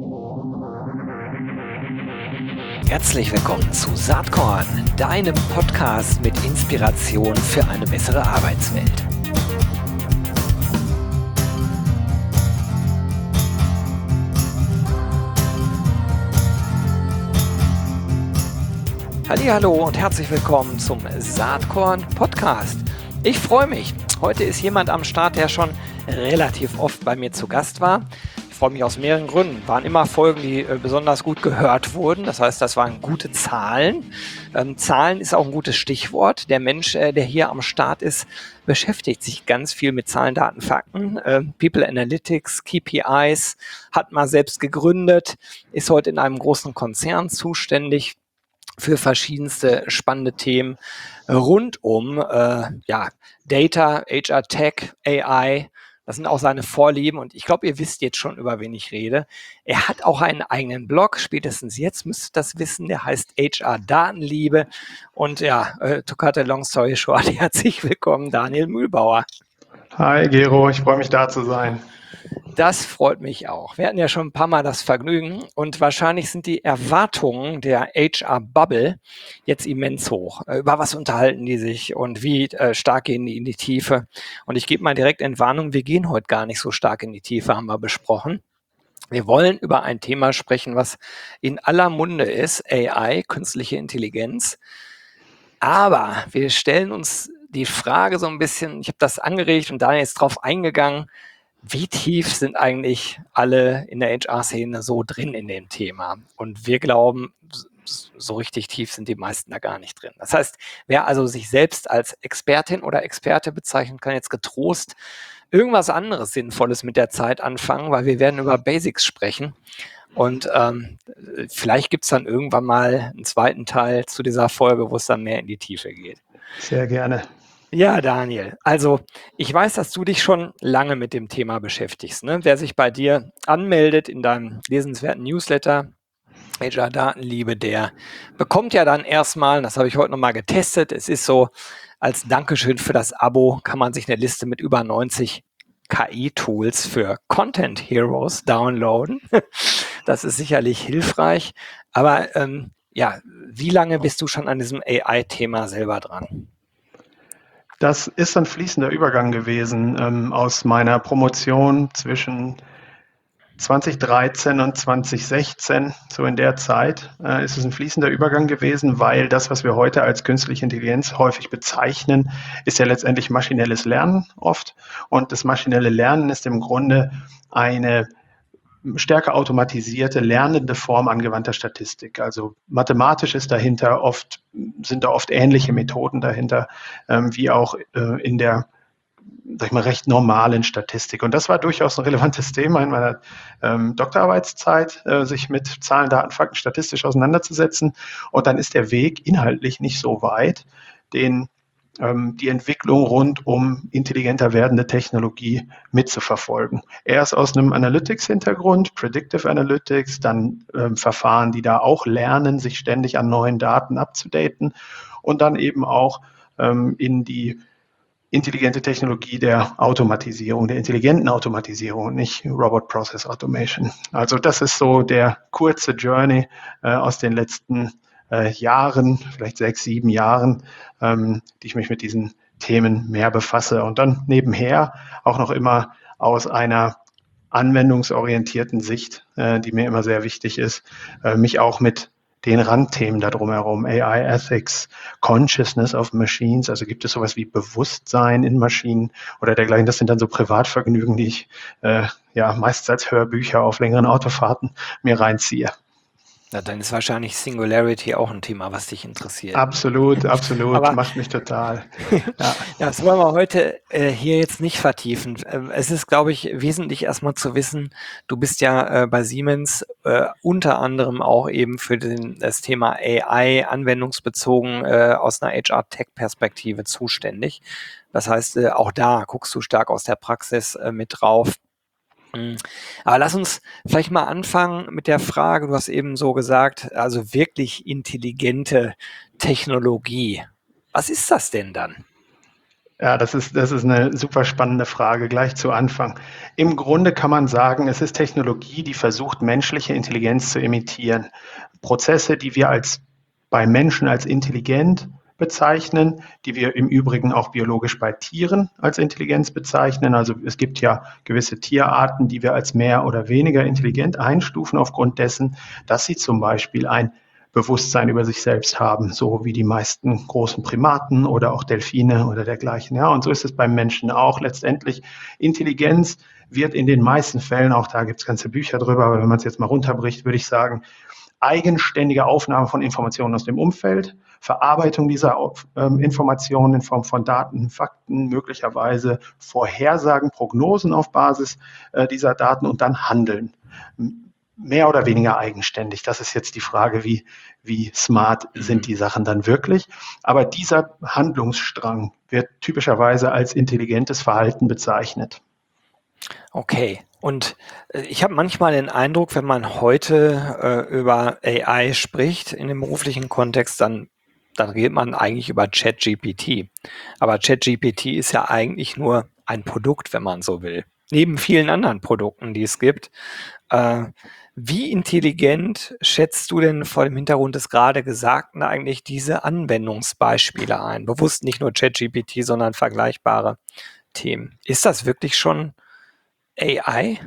Herzlich willkommen zu Saatkorn, deinem Podcast mit Inspiration für eine bessere Arbeitswelt. Hallihallo und herzlich willkommen zum Saatkorn Podcast. Ich freue mich. Heute ist jemand am Start, der schon relativ oft bei mir zu Gast war. Ich freue mich aus mehreren Gründen. Waren immer Folgen, die besonders gut gehört wurden. Das heißt, das waren gute Zahlen. Zahlen ist auch ein gutes Stichwort. Der Mensch, der hier am Start ist, beschäftigt sich ganz viel mit Zahlen, Daten, Fakten. People Analytics, KPIs, hat mal selbst gegründet, ist heute in einem großen Konzern zuständig für verschiedenste spannende Themen rund um Data, HR Tech, AI. Das sind auch seine Vorlieben und ich glaube, ihr wisst jetzt schon, über wen ich rede. Er hat auch einen eigenen Blog, spätestens jetzt müsst ihr das wissen, der heißt HR Datenliebe. Und to cut a long story short, herzlich willkommen, Daniel Mühlbauer. Hi Gero, ich freue mich da zu sein. Das freut mich auch. Wir hatten ja schon ein paar Mal das Vergnügen und wahrscheinlich sind die Erwartungen der HR-Bubble jetzt immens hoch. Über was unterhalten die sich und wie stark gehen die in die Tiefe? Und ich gebe mal direkt Entwarnung, wir gehen heute gar nicht so stark in die Tiefe, haben wir besprochen. Wir wollen über ein Thema sprechen, was in aller Munde ist, AI, künstliche Intelligenz. Aber wir stellen uns die Frage so ein bisschen, ich habe das angeregt und Daniel ist drauf eingegangen, wie tief sind eigentlich alle in der HR-Szene so drin in dem Thema? Und wir glauben, so richtig tief sind die meisten da gar nicht drin. Das heißt, wer also sich selbst als Expertin oder Experte bezeichnen kann, jetzt getrost irgendwas anderes Sinnvolles mit der Zeit anfangen, weil wir werden über Basics sprechen. Und vielleicht gibt es dann irgendwann mal einen zweiten Teil zu dieser Folge, wo es dann mehr in die Tiefe geht. Sehr gerne. Ja, Daniel, also ich weiß, dass du dich schon lange mit dem Thema beschäftigst. Ne? Wer sich bei dir anmeldet in deinem lesenswerten Newsletter, HR Datenliebe, der bekommt ja dann erstmal, das habe ich heute nochmal getestet, es ist so, als Dankeschön für das Abo kann man sich eine Liste mit über 90 KI-Tools für Content Heroes downloaden. Das ist sicherlich hilfreich, aber wie lange bist du schon an diesem AI-Thema selber dran? Das ist ein fließender Übergang gewesen aus meiner Promotion zwischen 2013 und 2016, so in der Zeit, ist es ein fließender Übergang gewesen, weil das, was wir heute als künstliche Intelligenz häufig bezeichnen, ist ja letztendlich maschinelles Lernen oft. Und das maschinelle Lernen ist im Grunde eine stärker automatisierte, lernende Form angewandter Statistik. Also mathematisch ist dahinter sind da oft ähnliche Methoden dahinter, wie auch in der, sag ich mal, recht normalen Statistik. Und das war durchaus ein relevantes Thema in meiner Doktorarbeitszeit, sich mit Zahlen, Daten, Fakten statistisch auseinanderzusetzen. Und dann ist der Weg inhaltlich nicht so weit, die Entwicklung rund um intelligenter werdende Technologie mitzuverfolgen. Erst aus einem Analytics-Hintergrund, Predictive Analytics, dann Verfahren, die da auch lernen, sich ständig an neuen Daten abzudaten und dann eben auch in die intelligente Technologie der Automatisierung, der intelligenten Automatisierung, nicht Robot Process Automation. Also das ist so der kurze Journey aus den letzten Jahren, vielleicht 6, 7 Jahren, die ich mich mit diesen Themen mehr befasse und dann nebenher auch noch immer aus einer anwendungsorientierten Sicht, die mir immer sehr wichtig ist, mich auch mit den Randthemen da drumherum, AI Ethics, Consciousness of Machines, also gibt es sowas wie Bewusstsein in Maschinen oder dergleichen. Das sind dann so Privatvergnügen, die ich meistens als Hörbücher auf längeren Autofahrten mir reinziehe. Ja, dann ist wahrscheinlich Singularity auch ein Thema, was dich interessiert. Absolut, Aber macht mich total. Ja. Das wollen wir heute hier jetzt nicht vertiefen. Es ist, glaube ich, wesentlich erstmal zu wissen, du bist ja bei Siemens unter anderem auch eben für das Thema AI anwendungsbezogen aus einer HR-Tech-Perspektive zuständig. Das heißt, auch da guckst du stark aus der Praxis mit drauf. Aber lass uns vielleicht mal anfangen mit der Frage, du hast eben so gesagt, also wirklich intelligente Technologie. Was ist das denn dann? Ja, das ist eine super spannende Frage, gleich zu Anfang. Im Grunde kann man sagen, es ist Technologie, die versucht, menschliche Intelligenz zu imitieren. Prozesse, die wir bei Menschen als intelligent bezeichnen, die wir im Übrigen auch biologisch bei Tieren als Intelligenz bezeichnen. Also es gibt ja gewisse Tierarten, die wir als mehr oder weniger intelligent einstufen aufgrund dessen, dass sie zum Beispiel ein Bewusstsein über sich selbst haben, so wie die meisten großen Primaten oder auch Delfine oder dergleichen. Ja, und so ist es beim Menschen auch. Letztendlich Intelligenz wird in den meisten Fällen, auch da gibt es ganze Bücher drüber, aber wenn man es jetzt mal runterbricht, würde ich sagen, eigenständige Aufnahme von Informationen aus dem Umfeld, Verarbeitung dieser Informationen in Form von Daten, Fakten, möglicherweise Vorhersagen, Prognosen auf Basis dieser Daten und dann Handeln. Mehr oder weniger eigenständig. Das ist jetzt die Frage, wie smart sind die Sachen dann wirklich. Aber dieser Handlungsstrang wird typischerweise als intelligentes Verhalten bezeichnet. Okay. Und ich habe manchmal den Eindruck, wenn man heute über AI spricht in dem beruflichen Kontext, dann redet man eigentlich über ChatGPT. Aber ChatGPT ist ja eigentlich nur ein Produkt, wenn man so will. Neben vielen anderen Produkten, die es gibt. Äh, Wie intelligent schätzt du denn vor dem Hintergrund des gerade Gesagten eigentlich diese Anwendungsbeispiele ein? Bewusst nicht nur ChatGPT, sondern vergleichbare Themen. Ist das wirklich schon AI?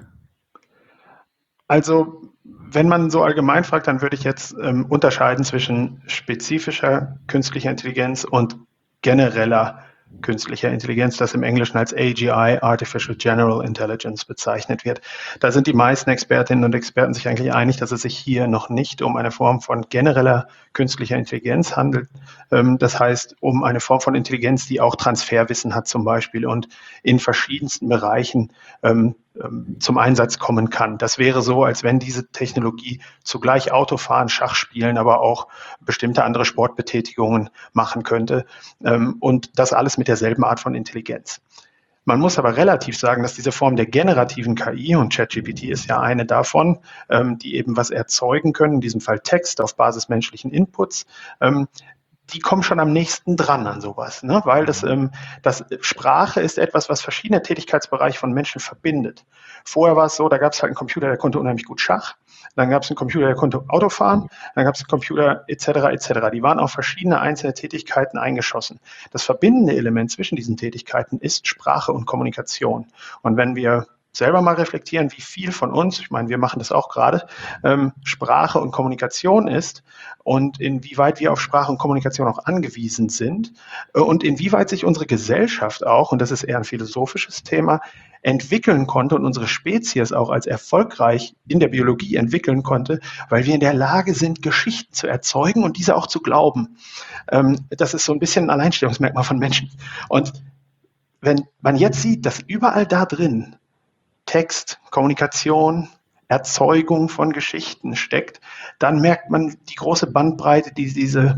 Also, wenn man so allgemein fragt, dann würde ich jetzt unterscheiden zwischen spezifischer künstlicher Intelligenz und genereller künstlicher Intelligenz, das im Englischen als AGI, Artificial General Intelligence, bezeichnet wird. Da sind die meisten Expertinnen und Experten sich eigentlich einig, dass es sich hier noch nicht um eine Form von genereller künstlicher Intelligenz handelt. Das heißt, um eine Form von Intelligenz, die auch Transferwissen hat zum Beispiel und in verschiedensten Bereichen zum Einsatz kommen kann. Das wäre so, als wenn diese Technologie zugleich Autofahren, Schach spielen, aber auch bestimmte andere Sportbetätigungen machen könnte. Und das alles mit derselben Art von Intelligenz. Man muss aber relativ sagen, dass diese Form der generativen KI, und ChatGPT ist ja eine davon, die eben was erzeugen können, in diesem Fall Text auf Basis menschlichen Inputs, die kommen schon am nächsten dran an sowas, ne? Weil das Sprache ist etwas, was verschiedene Tätigkeitsbereiche von Menschen verbindet. Vorher war es so, da gab es halt einen Computer, der konnte unheimlich gut Schach, dann gab es einen Computer, der konnte Auto fahren, dann gab es einen Computer etc. etc. Die waren auf verschiedene einzelne Tätigkeiten eingeschossen. Das verbindende Element zwischen diesen Tätigkeiten ist Sprache und Kommunikation. Und wenn wir selber mal reflektieren, wie viel von uns, ich meine, wir machen das auch gerade, Sprache und Kommunikation ist und inwieweit wir auf Sprache und Kommunikation auch angewiesen sind und inwieweit sich unsere Gesellschaft auch, und das ist eher ein philosophisches Thema, entwickeln konnte und unsere Spezies auch als erfolgreich in der Biologie entwickeln konnte, weil wir in der Lage sind, Geschichten zu erzeugen und diese auch zu glauben. Das ist so ein bisschen ein Alleinstellungsmerkmal von Menschen. Und wenn man jetzt sieht, dass überall da drin Text, Kommunikation, Erzeugung von Geschichten steckt, dann merkt man die große Bandbreite, die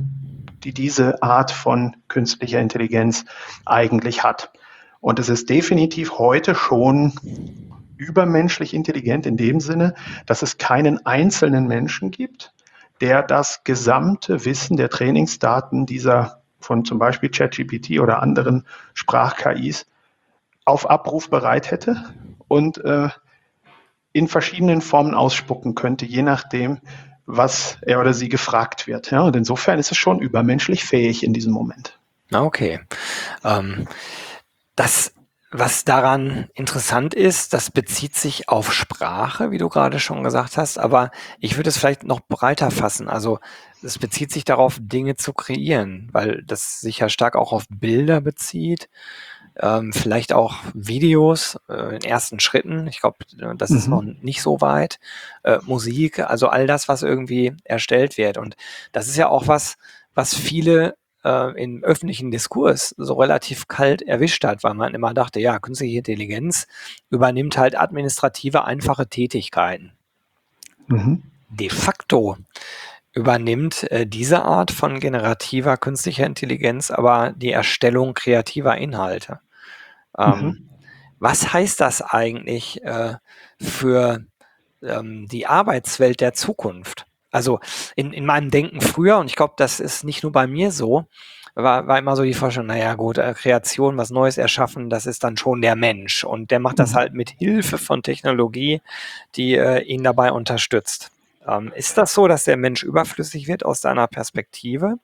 diese Art von künstlicher Intelligenz eigentlich hat. Und es ist definitiv heute schon übermenschlich intelligent in dem Sinne, dass es keinen einzelnen Menschen gibt, der das gesamte Wissen der Trainingsdaten dieser von zum Beispiel ChatGPT oder anderen Sprach-KIs auf Abruf bereit hätte und in verschiedenen Formen ausspucken könnte, je nachdem, was er oder sie gefragt wird. Ja, und insofern ist es schon übermenschlich fähig in diesem Moment. Okay. Ähm, Das, was daran interessant ist, das bezieht sich auf Sprache, wie du gerade schon gesagt hast, aber ich würde es vielleicht noch breiter fassen. Also es bezieht sich darauf, Dinge zu kreieren, weil das sich ja stark auch auf Bilder bezieht, vielleicht auch Videos in ersten Schritten. Ich glaube, das ist noch nicht so weit. Musik, also all das, was irgendwie erstellt wird. Und das ist ja auch was viele im öffentlichen Diskurs so relativ kalt erwischt hat, weil man immer dachte, ja, künstliche Intelligenz übernimmt halt administrative, einfache Tätigkeiten. Mhm. De facto übernimmt diese Art von generativer künstlicher Intelligenz aber die Erstellung kreativer Inhalte. Mhm. Was heißt das eigentlich für die Arbeitswelt der Zukunft? Also in meinem Denken früher, und ich glaube, das ist nicht nur bei mir so, war immer so die Vorstellung, naja gut, Kreation, was Neues erschaffen, das ist dann schon der Mensch. Und der macht das Mhm. halt mit Hilfe von Technologie, die ihn dabei unterstützt. Ist das so, dass der Mensch überflüssig wird aus deiner Perspektive?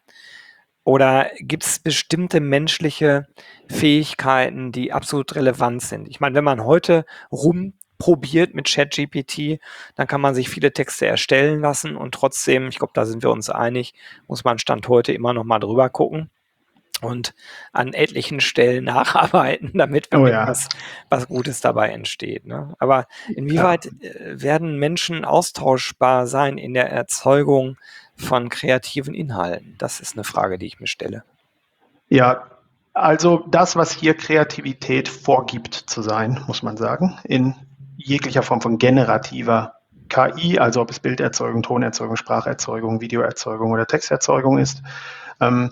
Oder gibt es bestimmte menschliche Fähigkeiten, die absolut relevant sind? Ich meine, wenn man heute rumprobiert mit ChatGPT, dann kann man sich viele Texte erstellen lassen und trotzdem, ich glaube, da sind wir uns einig, muss man Stand heute immer noch mal drüber gucken und an etlichen Stellen nacharbeiten, damit Oh wirklich ja, was Gutes dabei entsteht. Ne? Aber ja. inwieweit werden Menschen austauschbar sein in der Erzeugung von kreativen Inhalten? Das ist eine Frage, die ich mir stelle. Ja, also das, was hier Kreativität vorgibt zu sein, muss man sagen, in jeglicher Form von generativer KI, also ob es Bilderzeugung, Tonerzeugung, Spracherzeugung, Videoerzeugung oder Texterzeugung ist, ähm,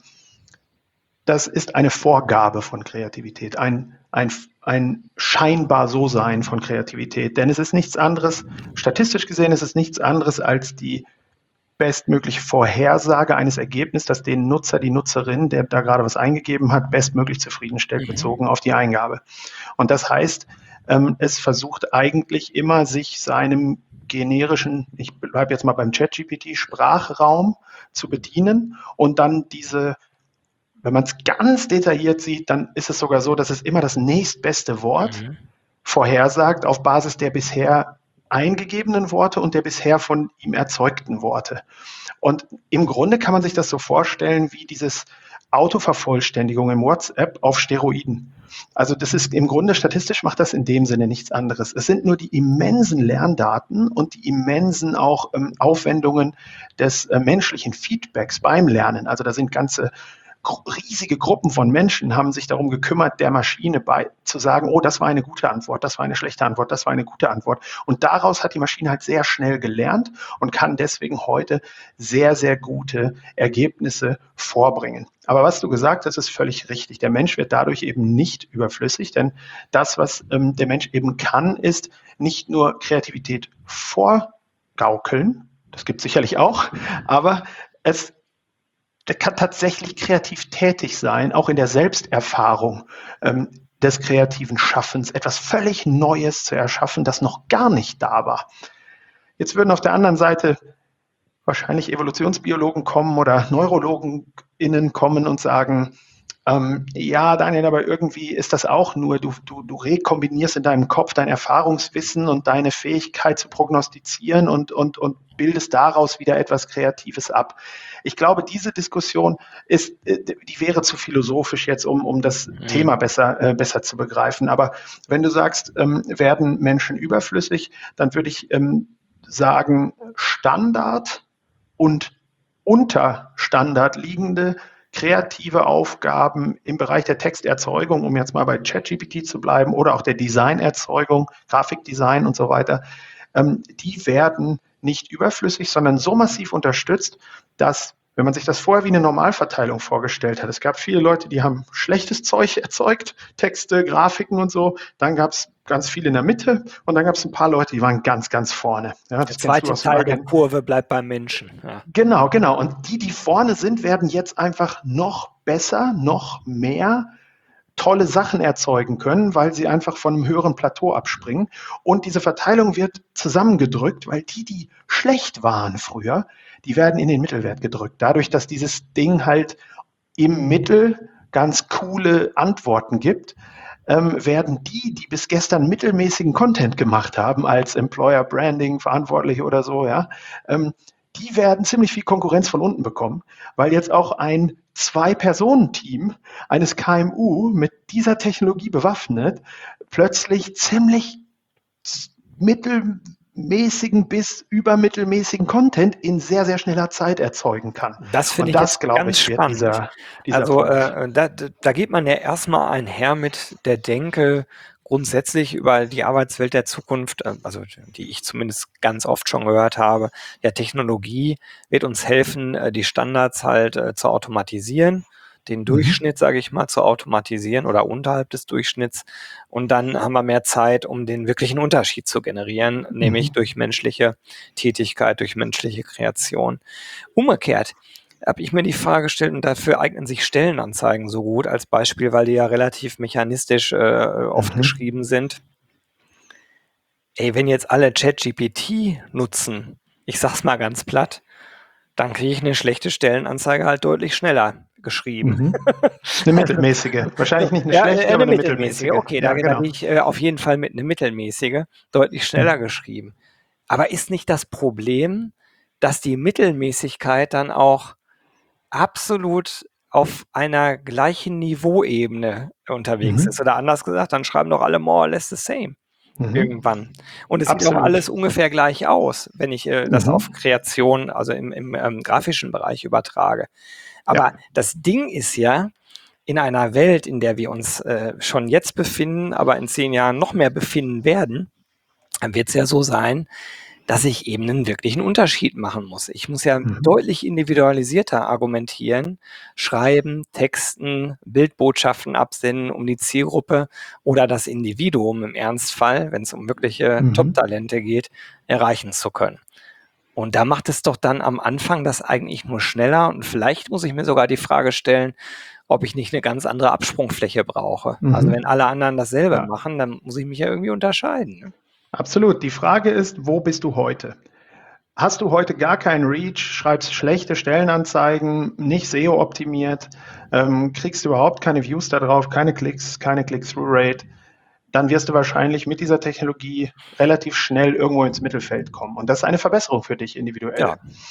das ist eine Vorgabe von Kreativität, ein scheinbar So-Sein von Kreativität. Denn es ist nichts anderes, statistisch gesehen ist es nichts anderes als die bestmögliche Vorhersage eines Ergebnisses, das den Nutzer, die Nutzerin, der da gerade was eingegeben hat, bestmöglich zufriedenstellt, Mhm. bezogen auf die Eingabe. Und das heißt, es versucht eigentlich immer, sich seinem generischen, ich bleibe jetzt mal beim ChatGPT, Sprachraum zu bedienen und dann diese, wenn man es ganz detailliert sieht, dann ist es sogar so, dass es immer das nächstbeste Wort Mhm. vorhersagt auf Basis der bisher eingegebenen Worte und der bisher von ihm erzeugten Worte. Und im Grunde kann man sich das so vorstellen wie dieses Autovervollständigung im WhatsApp auf Steroiden. Also das ist im Grunde statistisch macht das in dem Sinne nichts anderes. Es sind nur die immensen Lerndaten und die immensen auch Aufwendungen des menschlichen Feedbacks beim Lernen. Also da sind ganze riesige Gruppen von Menschen haben sich darum gekümmert, der Maschine zu sagen, oh, das war eine gute Antwort, das war eine schlechte Antwort, das war eine gute Antwort. Und daraus hat die Maschine halt sehr schnell gelernt und kann deswegen heute sehr, sehr gute Ergebnisse vorbringen. Aber was du gesagt hast, ist völlig richtig. Der Mensch wird dadurch eben nicht überflüssig, denn das, was der Mensch eben kann, ist nicht nur Kreativität vorgaukeln, das gibt es sicherlich auch, aber es der kann tatsächlich kreativ tätig sein, auch in der Selbsterfahrung des kreativen Schaffens, etwas völlig Neues zu erschaffen, das noch gar nicht da war. Jetzt würden auf der anderen Seite wahrscheinlich Evolutionsbiologen kommen oder NeurologenInnen kommen und sagen, ja, Daniel, aber irgendwie ist das auch nur, du rekombinierst in deinem Kopf dein Erfahrungswissen und deine Fähigkeit zu prognostizieren und bildest daraus wieder etwas Kreatives ab. Ich glaube, diese Diskussion die wäre zu philosophisch jetzt, um das Mhm. Thema besser zu begreifen. Aber wenn du sagst, werden Menschen überflüssig, dann würde ich sagen, Standard und unter Standard liegende kreative Aufgaben im Bereich der Texterzeugung, um jetzt mal bei ChatGPT zu bleiben, oder auch der Designerzeugung, Grafikdesign und so weiter, die werden nicht überflüssig, sondern so massiv unterstützt, dass, wenn man sich das vorher wie eine Normalverteilung vorgestellt hat, es gab viele Leute, die haben schlechtes Zeug erzeugt, Texte, Grafiken und so, dann gab es ganz viel in der Mitte und dann gab es ein paar Leute, die waren ganz, ganz vorne. Ja, Der das kennst du zweite aus dem Teil der Kurve bleibt beim Menschen. Ja. Genau, genau. Und die vorne sind, werden jetzt einfach noch besser, noch mehr tolle Sachen erzeugen können, weil sie einfach von einem höheren Plateau abspringen. Und diese Verteilung wird zusammengedrückt, weil die schlecht waren früher, die werden in den Mittelwert gedrückt. Dadurch, dass dieses Ding halt im Mittel ganz coole Antworten gibt, werden die bis gestern mittelmäßigen Content gemacht haben, als Employer Branding Verantwortliche oder so, ja, die werden ziemlich viel Konkurrenz von unten bekommen, weil jetzt auch ein Zwei-Personen-Team eines KMU mit dieser Technologie bewaffnet plötzlich ziemlich mittelmäßigen bis übermittelmäßigen Content in sehr, sehr schneller Zeit erzeugen kann. Das finde Und ich das, jetzt glaube ganz ich, wird spannend. dieser Also Punkt. da geht man ja erstmal einher mit der Denke grundsätzlich über die Arbeitswelt der Zukunft, also die ich zumindest ganz oft schon gehört habe. Ja, Technologie wird uns helfen, die Standards halt zu automatisieren, den Mhm. Durchschnitt, sage ich mal, zu automatisieren oder unterhalb des Durchschnitts. Und dann haben wir mehr Zeit, um den wirklichen Unterschied zu generieren, nämlich Mhm. durch menschliche Tätigkeit, durch menschliche Kreation. Umgekehrt, habe ich mir die Frage gestellt, und dafür eignen sich Stellenanzeigen so gut als Beispiel, weil die ja relativ mechanistisch oft geschrieben sind. Ey, wenn jetzt alle ChatGPT nutzen, ich sag's mal ganz platt, dann kriege ich eine schlechte Stellenanzeige halt deutlich schneller geschrieben. Eine mittelmäßige. Wahrscheinlich nicht eine schlechte, aber eine mittelmäßige. Okay, Ja, da genau. gehe ich auf jeden Fall mit eine mittelmäßige, deutlich schneller geschrieben. Aber ist nicht das Problem, dass die Mittelmäßigkeit dann auch absolut auf einer gleichen Niveauebene unterwegs ist? Oder anders gesagt, dann schreiben doch alle more or less the same irgendwann. Und es sieht auch Absolut. alles ungefähr gleich aus, wenn ich das auf Kreation, also im grafischen Bereich übertrage. Aber das Ding ist ja, in einer Welt, in der wir uns schon jetzt befinden, aber in 10 Jahren noch mehr befinden werden, dann wird es ja so sein, dass ich eben einen wirklichen Unterschied machen muss. Ich muss ja deutlich individualisierter argumentieren, schreiben, texten, Bildbotschaften absenden, um die Zielgruppe oder das Individuum im Ernstfall, wenn es um wirkliche Top-Talente geht, erreichen zu können. Und da macht es doch dann am Anfang das eigentlich nur schneller, und vielleicht muss ich mir sogar die Frage stellen, ob ich nicht eine ganz andere Absprungfläche brauche. Also wenn alle anderen dasselbe machen, dann muss ich mich ja irgendwie unterscheiden. Ne? Absolut. Die Frage ist, wo bist du heute? Hast du heute gar keinen Reach, schreibst schlechte Stellenanzeigen, nicht SEO optimiert, kriegst du überhaupt keine Views da drauf, keine Klicks, keine Click-Through-Rate, dann wirst du wahrscheinlich mit dieser Technologie relativ schnell irgendwo ins Mittelfeld kommen. Und das ist eine Verbesserung für dich individuell.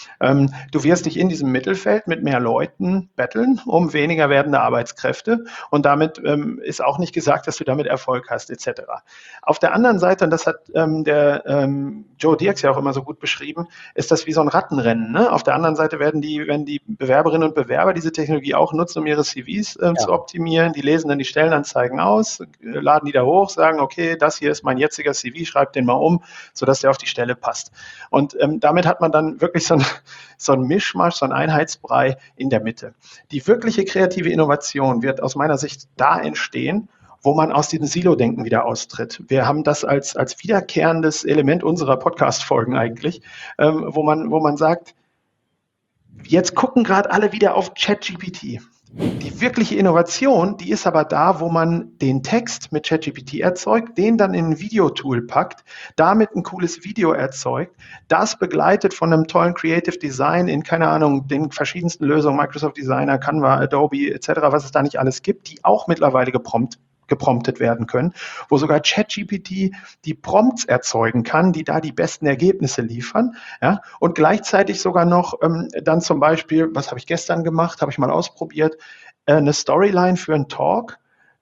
Du wirst dich in diesem Mittelfeld mit mehr Leuten battlen, um weniger werdende Arbeitskräfte. Und damit ist auch nicht gesagt, dass du damit Erfolg hast, etc. Auf der anderen Seite, und das hat der Joe Dirks ja auch immer so gut beschrieben, ist das wie so ein Rattenrennen. Ne? Auf der anderen Seite werden die Bewerberinnen und Bewerber diese Technologie auch nutzen, um ihre CVs zu optimieren. Die lesen dann die Stellenanzeigen aus, laden die da hoch, sagen, okay, das hier ist mein jetziger CV, schreib den mal um, sodass der auf die Stelle passt. Und damit hat man dann wirklich so ein Mischmasch, so ein Einheitsbrei in der Mitte. Die wirkliche kreative Innovation wird aus meiner Sicht da entstehen, wo man aus diesem Silo-Denken wieder austritt. Wir haben das als wiederkehrendes Element unserer Podcast-Folgen eigentlich, wo man sagt, jetzt gucken gerade alle wieder auf ChatGPT. Die wirkliche Innovation, die ist aber da, wo man den Text mit ChatGPT erzeugt, den dann in ein Videotool packt, damit ein cooles Video erzeugt, das begleitet von einem tollen Creative Design in, keine Ahnung, den verschiedensten Lösungen, Microsoft Designer, Canva, Adobe etc., was es da nicht alles gibt, die auch mittlerweile gepromptet werden können, wo sogar ChatGPT die Prompts erzeugen kann, die da die besten Ergebnisse liefern, ja, und gleichzeitig sogar noch dann zum Beispiel, was habe ich gestern gemacht, habe ich mal ausprobiert, eine Storyline für einen Talk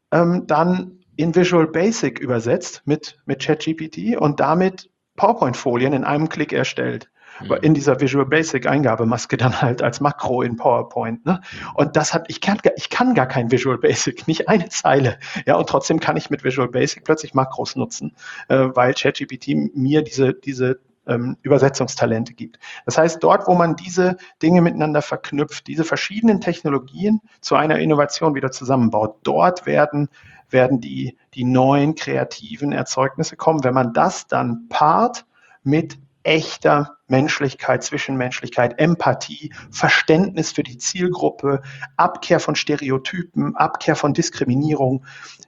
dann in Visual Basic übersetzt mit ChatGPT und damit PowerPoint-Folien in einem Klick erstellt. In dieser Visual Basic Eingabemaske dann halt als Makro in PowerPoint. Ne? Und ich kann gar kein Visual Basic, nicht eine Zeile. Ja, und trotzdem kann ich mit Visual Basic plötzlich Makros nutzen, weil ChatGPT mir diese Übersetzungstalente gibt. Das heißt, dort, wo man diese Dinge miteinander verknüpft, diese verschiedenen Technologien zu einer Innovation wieder zusammenbaut, dort werden die neuen kreativen Erzeugnisse kommen. Wenn man das dann paart mit echter Menschlichkeit, Zwischenmenschlichkeit, Empathie, Verständnis für die Zielgruppe, Abkehr von Stereotypen, Abkehr von Diskriminierung,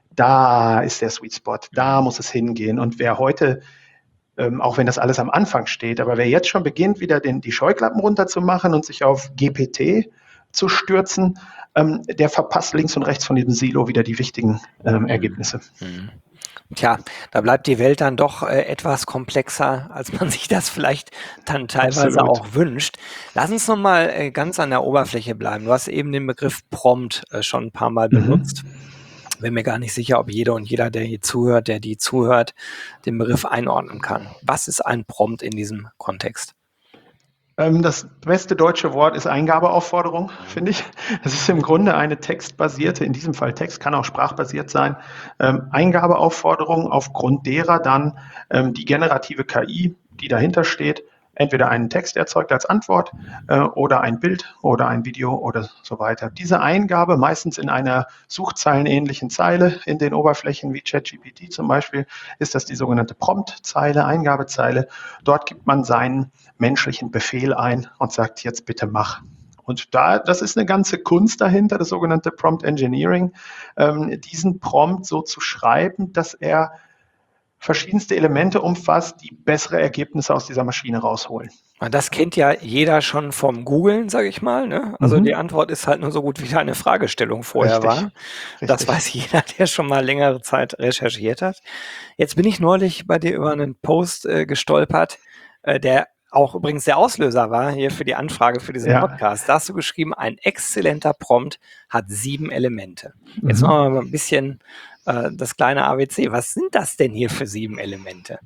da ist der Sweet Spot, da muss es hingehen. Und wer heute, auch wenn das alles am Anfang steht, aber wer jetzt schon beginnt, wieder die Scheuklappen runterzumachen und sich auf GPT zu stürzen, der verpasst links und rechts von diesem Silo wieder die wichtigen Ergebnisse. Tja, da bleibt die Welt dann doch etwas komplexer, als man sich das vielleicht dann teilweise auch wünscht. Lass uns nochmal ganz an der Oberfläche bleiben. Du hast eben den Begriff Prompt schon ein paar Mal benutzt. Bin mir gar nicht sicher, ob jeder und jeder, der hier zuhört, der die zuhört, den Begriff einordnen kann. Was ist ein Prompt in diesem Kontext? Das beste deutsche Wort ist Eingabeaufforderung, finde ich. Es ist im Grunde eine textbasierte, in diesem Fall Text, kann auch sprachbasiert sein, Eingabeaufforderung, aufgrund derer dann die generative KI, die dahinter steht, entweder einen Text erzeugt als Antwort oder ein Bild oder ein Video oder so weiter. Diese Eingabe, meistens in einer suchzeilenähnlichen Zeile in den Oberflächen wie ChatGPT zum Beispiel, ist das die sogenannte Prompt-Zeile, Eingabezeile. Dort gibt man seinen menschlichen Befehl ein und sagt, jetzt bitte mach. Und das ist eine ganze Kunst dahinter, das sogenannte Prompt Engineering, diesen Prompt so zu schreiben, dass er verschiedenste Elemente umfasst, die bessere Ergebnisse aus dieser Maschine rausholen. Das kennt ja jeder schon vom Googlen, sage ich mal, ne? Also die Antwort ist halt nur so gut, wie deine Fragestellung vorher war. Das weiß jeder, der schon mal längere Zeit recherchiert hat. Jetzt bin ich neulich bei dir über einen Post gestolpert, der auch übrigens der Auslöser war hier für die Anfrage für diesen Podcast. Da hast du geschrieben, ein exzellenter Prompt hat 7 Elemente. Jetzt machen wir mal ein bisschen das kleine ABC. Was sind das denn hier für 7 Elemente?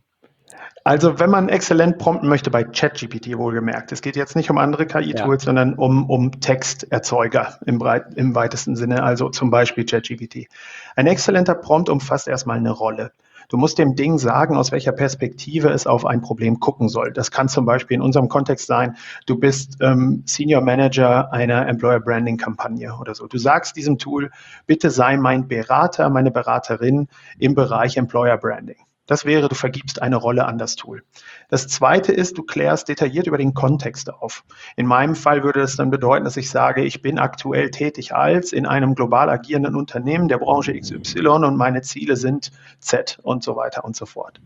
Also wenn man exzellent prompten möchte, bei ChatGPT wohlgemerkt, es geht jetzt nicht um andere KI-Tools, sondern um Texterzeuger im weitesten Sinne, also zum Beispiel ChatGPT. Ein exzellenter Prompt umfasst erstmal eine Rolle. Du musst dem Ding sagen, aus welcher Perspektive es auf ein Problem gucken soll. Das kann zum Beispiel in unserem Kontext sein, du bist Senior Manager einer Employer Branding Kampagne oder so. Du sagst diesem Tool, bitte sei mein Berater, meine Beraterin im Bereich Employer Branding. Das wäre, du vergibst eine Rolle an das Tool. Das zweite ist, du klärst detailliert über den Kontext auf. In meinem Fall würde das dann bedeuten, dass ich sage, ich bin aktuell tätig als in einem global agierenden Unternehmen der Branche XY und meine Ziele sind Z und so weiter und so fort.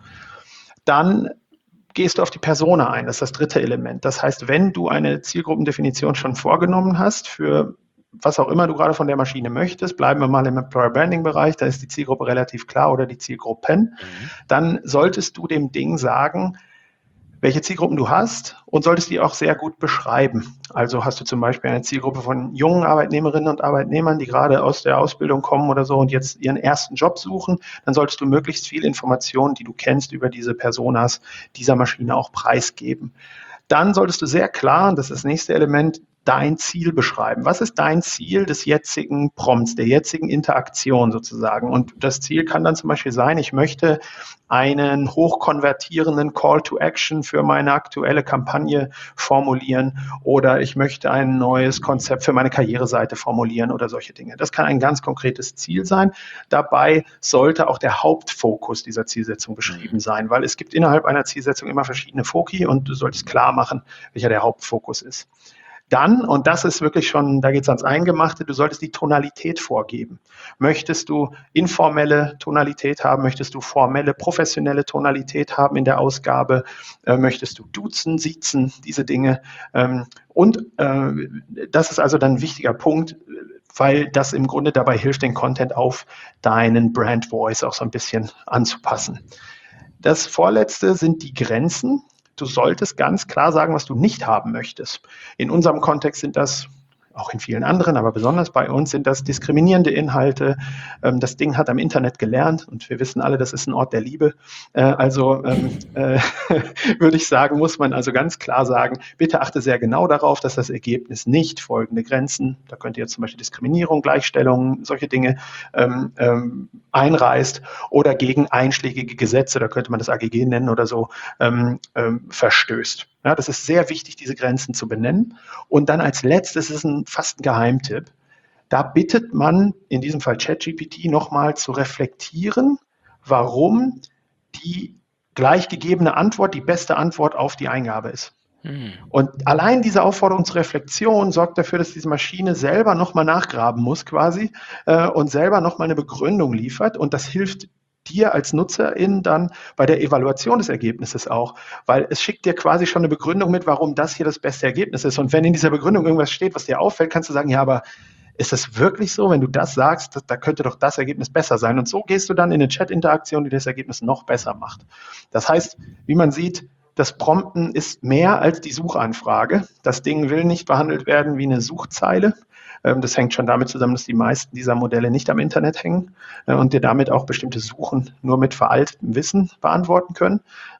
Dann gehst du auf die Persona ein, das ist das dritte Element. Das heißt, wenn du eine Zielgruppendefinition schon vorgenommen hast für was auch immer du gerade von der Maschine möchtest, bleiben wir mal im Employer Branding Bereich, da ist die Zielgruppe relativ klar oder die Zielgruppen, dann solltest du dem Ding sagen, welche Zielgruppen du hast und solltest die auch sehr gut beschreiben. Also hast du zum Beispiel eine Zielgruppe von jungen Arbeitnehmerinnen und Arbeitnehmern, die gerade aus der Ausbildung kommen oder so und jetzt ihren ersten Job suchen, dann solltest du möglichst viel Informationen, die du kennst über diese Personas, dieser Maschine auch preisgeben. Dann solltest du sehr klar, und das ist das nächste Element, dein Ziel beschreiben. Was ist dein Ziel des jetzigen Prompts, der jetzigen Interaktion sozusagen? Und das Ziel kann dann zum Beispiel sein, ich möchte einen hochkonvertierenden Call to Action für meine aktuelle Kampagne formulieren oder ich möchte ein neues Konzept für meine Karriereseite formulieren oder solche Dinge. Das kann ein ganz konkretes Ziel sein. Dabei sollte auch der Hauptfokus dieser Zielsetzung beschrieben sein, weil es gibt innerhalb einer Zielsetzung immer verschiedene Foki und du solltest klar machen, welcher der Hauptfokus ist. Dann, und das ist wirklich schon, da geht es ans Eingemachte, du solltest die Tonalität vorgeben. Möchtest du informelle Tonalität haben? Möchtest du formelle, professionelle Tonalität haben in der Ausgabe? Möchtest du duzen, siezen, diese Dinge? Das ist also dann ein wichtiger Punkt, weil das im Grunde dabei hilft, den Content auf deinen Brand Voice auch so ein bisschen anzupassen. Das Vorletzte sind die Grenzen. Du solltest ganz klar sagen, was du nicht haben möchtest. In unserem Kontext sind das, auch in vielen anderen, aber besonders bei uns sind das diskriminierende Inhalte. Das Ding hat am Internet gelernt und wir wissen alle, das ist ein Ort der Liebe. Würde ich sagen, muss man also ganz klar sagen, bitte achte sehr genau darauf, dass das Ergebnis nicht folgende Grenzen, da könnt ihr jetzt zum Beispiel Diskriminierung, Gleichstellung, solche Dinge einreißt oder gegen einschlägige Gesetze, da könnte man das AGG nennen oder so, verstößt. Ja, das ist sehr wichtig, diese Grenzen zu benennen. Und dann als letztes ist fast ein Geheimtipp. Da bittet man, in diesem Fall ChatGPT, nochmal zu reflektieren, warum die gleichgegebene Antwort die beste Antwort auf die Eingabe ist. Und allein diese Aufforderung zur Reflexion sorgt dafür, dass diese Maschine selber nochmal nachgraben muss quasi und selber nochmal eine Begründung liefert. Und das hilft dir als Nutzerin dann bei der Evaluation des Ergebnisses auch, weil es schickt dir quasi schon eine Begründung mit, warum das hier das beste Ergebnis ist. Und wenn in dieser Begründung irgendwas steht, was dir auffällt, kannst du sagen, ja, aber ist das wirklich so? Wenn du das sagst, da könnte doch das Ergebnis besser sein. Und so gehst du dann in eine Chat-Interaktion, die das Ergebnis noch besser macht. Das heißt, wie man sieht, das Prompten ist mehr als die Suchanfrage. Das Ding will nicht behandelt werden wie eine Suchzeile. Das hängt schon damit zusammen, dass die meisten dieser Modelle nicht am Internet hängen und dir damit auch bestimmte Suchen nur mit veraltetem Wissen beantworten können.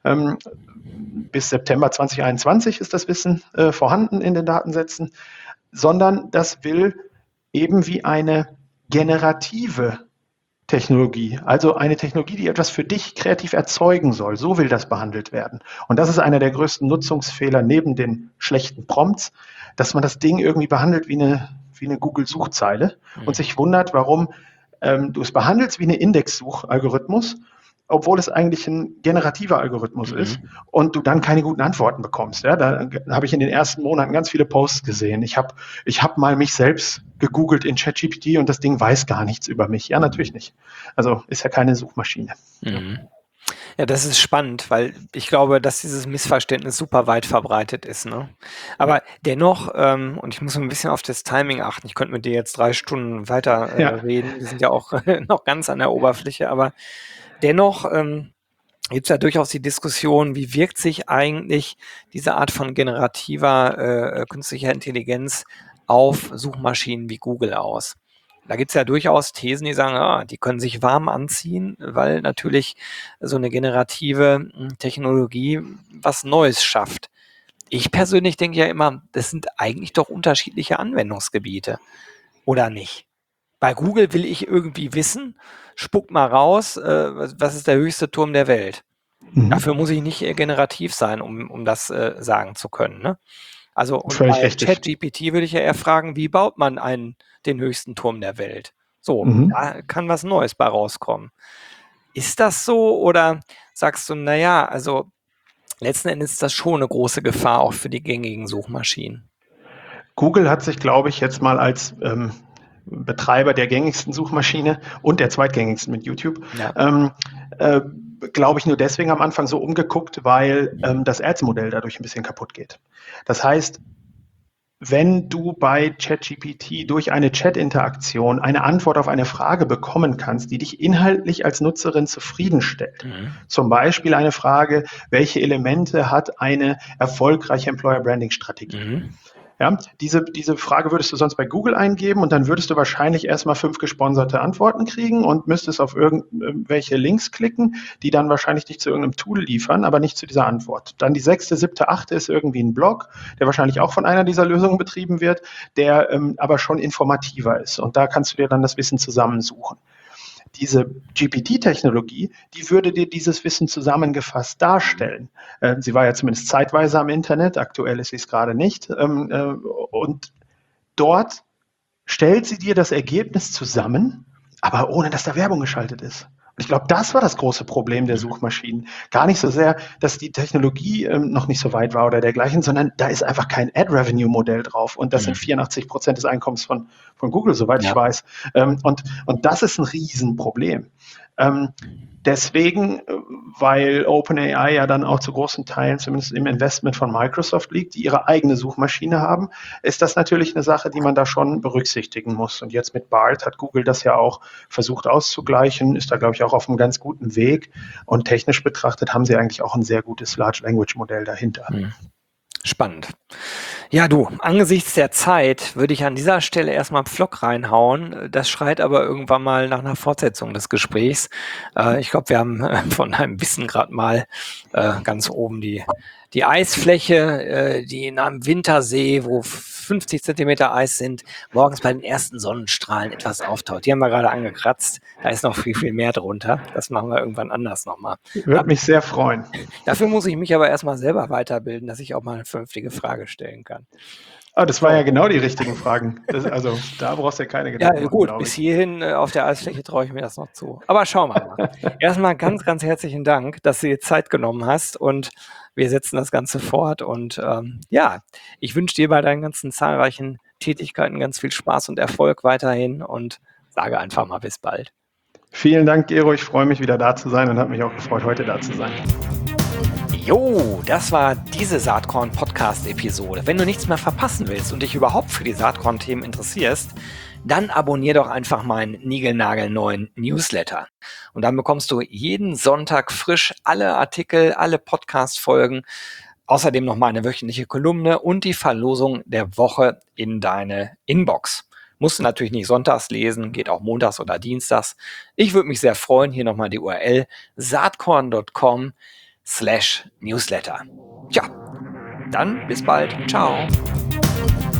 Bis September 2021 ist das Wissen vorhanden in den Datensätzen, sondern das will eben wie eine generative Technologie, also eine Technologie, die etwas für dich kreativ erzeugen soll. So will das behandelt werden. Und das ist einer der größten Nutzungsfehler neben den schlechten Prompts, dass man das Ding irgendwie behandelt wie eine Google-Suchzeile und sich wundert, warum du es behandelst wie eine Indexsuchalgorithmus, obwohl es eigentlich ein generativer Algorithmus ist und du dann keine guten Antworten bekommst. Ja, da habe ich in den ersten Monaten ganz viele Posts gesehen. Ich hab mal mich selbst gegoogelt in ChatGPT und das Ding weiß gar nichts über mich. Ja, natürlich nicht. Also ist ja keine Suchmaschine. Mhm. Ja, das ist spannend, weil ich glaube, dass dieses Missverständnis super weit verbreitet ist. Ne? Aber dennoch, und ich muss ein bisschen auf das Timing achten, ich könnte mit dir jetzt 3 Stunden weiter Ja. reden, wir sind ja auch noch ganz an der Oberfläche, aber dennoch gibt es ja durchaus die Diskussion, wie wirkt sich eigentlich diese Art von generativer künstlicher Intelligenz auf Suchmaschinen wie Google aus? Da gibt es ja durchaus Thesen, die sagen, die können sich warm anziehen, weil natürlich so eine generative Technologie was Neues schafft. Ich persönlich denke ja immer, das sind eigentlich doch unterschiedliche Anwendungsgebiete, oder nicht? Bei Google will ich irgendwie wissen, spuck mal raus, was ist der höchste Turm der Welt? Dafür muss ich nicht generativ sein, um das sagen zu können. Ne? Also, und Völlig bei richtig. ChatGPT würde ich ja eher fragen, wie baut man den höchsten Turm der Welt? So, da kann was Neues bei rauskommen. Ist das so oder sagst du, naja, also letzten Endes ist das schon eine große Gefahr auch für die gängigen Suchmaschinen? Google hat sich, glaube ich, jetzt mal als Betreiber der gängigsten Suchmaschine und der zweitgängigsten mit YouTube, glaube ich, nur deswegen am Anfang so umgeguckt, weil das Ads-Modell dadurch ein bisschen kaputt geht. Das heißt, wenn du bei ChatGPT durch eine Chat-Interaktion eine Antwort auf eine Frage bekommen kannst, die dich inhaltlich als Nutzerin zufriedenstellt, zum Beispiel eine Frage, welche Elemente hat eine erfolgreiche Employer-Branding-Strategie? Ja, diese Frage würdest du sonst bei Google eingeben und dann würdest du wahrscheinlich erstmal 5 gesponserte Antworten kriegen und müsstest auf irgendwelche Links klicken, die dann wahrscheinlich dich zu irgendeinem Tool liefern, aber nicht zu dieser Antwort. Dann die 6., 7., 8. ist irgendwie ein Blog, der wahrscheinlich auch von einer dieser Lösungen betrieben wird, der aber schon informativer ist. Und da kannst du dir dann das Wissen zusammensuchen. Diese GPT-Technologie, die würde dir dieses Wissen zusammengefasst darstellen. Sie war ja zumindest zeitweise am Internet, aktuell ist sie es gerade nicht. Und dort stellt sie dir das Ergebnis zusammen, aber ohne dass da Werbung geschaltet ist. Und ich glaube, das war das große Problem der Suchmaschinen. Gar nicht so sehr, dass die Technologie noch nicht so weit war oder dergleichen, sondern da ist einfach kein Ad-Revenue-Modell drauf. Und das sind 84% des Einkommens von Google, soweit ich weiß. Und das ist ein Riesenproblem. Deswegen, weil OpenAI ja dann auch zu großen Teilen, zumindest im Investment von Microsoft liegt, die ihre eigene Suchmaschine haben, ist das natürlich eine Sache, die man da schon berücksichtigen muss. Und jetzt mit BART hat Google das ja auch versucht auszugleichen, ist da, glaube ich, auch auf einem ganz guten Weg. Und technisch betrachtet haben sie eigentlich auch ein sehr gutes Large Language Modell dahinter. Spannend. Ja, du, angesichts der Zeit würde ich an dieser Stelle erstmal einen Pflock reinhauen. Das schreit aber irgendwann mal nach einer Fortsetzung des Gesprächs. Ich glaube, wir haben von einem Wissen gerade mal ganz oben die Eisfläche, die in einem Wintersee, wo 50 Zentimeter Eis sind, morgens bei den ersten Sonnenstrahlen etwas auftaucht. Die haben wir gerade angekratzt. Da ist noch viel, viel mehr drunter. Das machen wir irgendwann anders nochmal. Würde mich sehr freuen. Dafür muss ich mich aber erstmal selber weiterbilden, dass ich auch mal eine vernünftige Frage stellen kann. Das war ja genau die richtigen Fragen. Also da brauchst du ja keine Gedanken machen, gut, bis hierhin auf der Eisfläche traue ich mir das noch zu. Aber schauen wir mal. Erstmal ganz, ganz herzlichen Dank, dass du dir Zeit genommen hast und wir setzen das Ganze fort. Und ich wünsche dir bei deinen ganzen zahlreichen Tätigkeiten ganz viel Spaß und Erfolg weiterhin und sage einfach mal bis bald. Vielen Dank, Gero. Ich freue mich, wieder da zu sein und habe mich auch gefreut, heute da zu sein. Jo, das war diese Saatkorn-Podcast-Episode. Wenn du nichts mehr verpassen willst und dich überhaupt für die Saatkorn-Themen interessierst, dann abonnier doch einfach meinen niegelnagelneuen Newsletter. Und dann bekommst du jeden Sonntag frisch alle Artikel, alle Podcast-Folgen, außerdem noch meine wöchentliche Kolumne und die Verlosung der Woche in deine Inbox. Musst du natürlich nicht sonntags lesen, geht auch montags oder dienstags. Ich würde mich sehr freuen, hier nochmal die URL saatkorn.com/Newsletter. Tja, dann bis bald. Ciao.